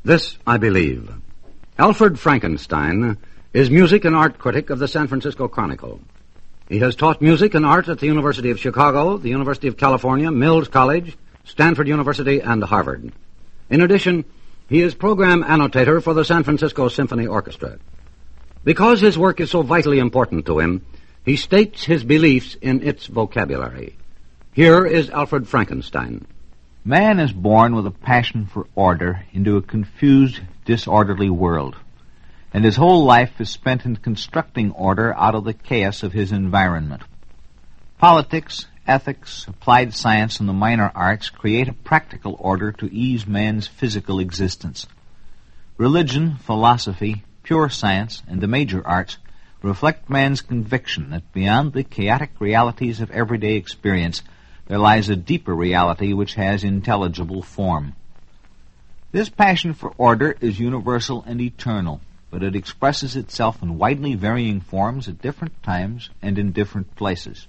This I believe. Alfred Frankenstein is music and art critic of the San Francisco Chronicle. He has taught music and art at the University of Chicago, the University of California, Mills College, Stanford University, and Harvard. In addition, he is program annotator for the San Francisco Symphony Orchestra. Because his work is so vitally important to him, he states his beliefs in its vocabulary. Here is Alfred Frankenstein. Man is born with a passion for order into a confused, disorderly world, and his whole life is spent in constructing order out of the chaos of his environment. Politics, ethics, applied science, and the minor arts create a practical order to ease man's physical existence. Religion, philosophy, pure science, and the major arts reflect man's conviction that beyond the chaotic realities of everyday experience there lies a deeper reality which has intelligible form. This passion for order is universal and eternal, but it expresses itself in widely varying forms at different times and in different places.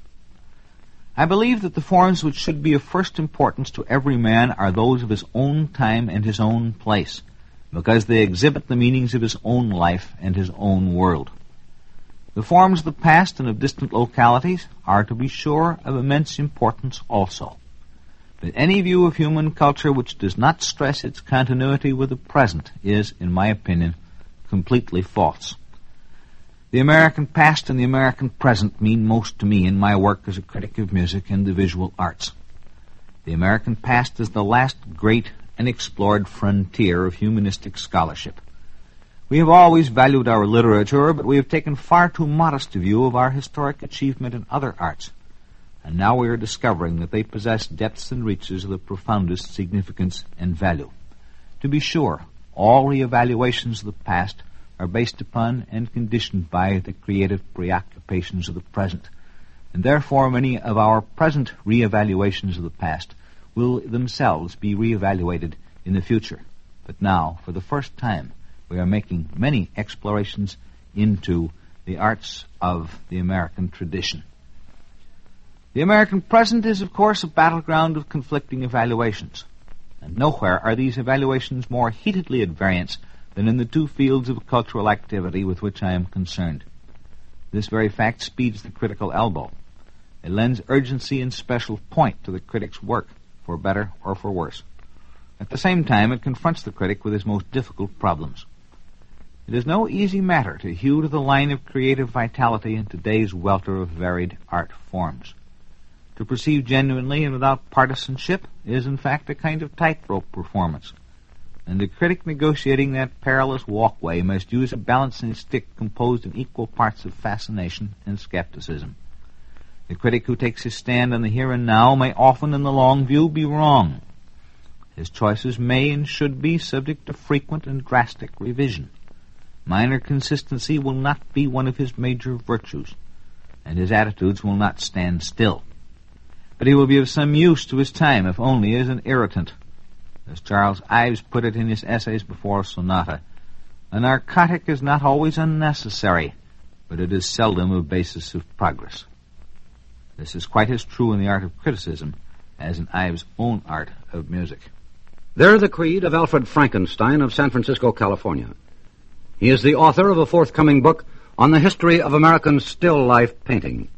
I believe that the forms which should be of first importance to every man are those of his own time and his own place, because they exhibit the meanings of his own life and his own world. The forms of the past and of distant localities are, to be sure, of immense importance also. But any view of human culture which does not stress its continuity with the present is, in my opinion, completely false. The American past and the American present mean most to me in my work as a critic of music and the visual arts. The American past is the last great unexplored frontier of humanistic scholarship. We have always valued our literature, but we have taken far too modest a view of our historic achievement in other arts. And now we are discovering that they possess depths and reaches of the profoundest significance and value. To be sure, all reevaluations of the past are based upon and conditioned by the creative preoccupations of the present, and therefore many of our present reevaluations of the past will themselves be reevaluated in the future. But now, for the first time, we are making many explorations into the arts of the American tradition. The American present is, of course, a battleground of conflicting evaluations, and nowhere are these evaluations more heatedly at variance than in the two fields of cultural activity with which I am concerned. This very fact speeds the critical elbow. It lends urgency and special point to the critic's work, for better or for worse. At the same time, it confronts the critic with his most difficult problems. It is no easy matter to hew to the line of creative vitality in today's welter of varied art forms. To perceive genuinely and without partisanship is, in fact, a kind of tightrope performance, and the critic negotiating that perilous walkway must use a balancing stick composed of equal parts of fascination and skepticism. The critic who takes his stand on the here and now may often, in the long view, be wrong. His choices may and should be subject to frequent and drastic revision. Minor consistency will not be one of his major virtues, and his attitudes will not stand still. But he will be of some use to his time, if only as an irritant. As Charles Ives put it in his essays before Sonata, a narcotic is not always unnecessary, but it is seldom a basis of progress. This is quite as true in the art of criticism as in Ives' own art of music. They're the creed of Alfred Frankenstein of San Francisco, California. He is the author of a forthcoming book on the history of American still life painting.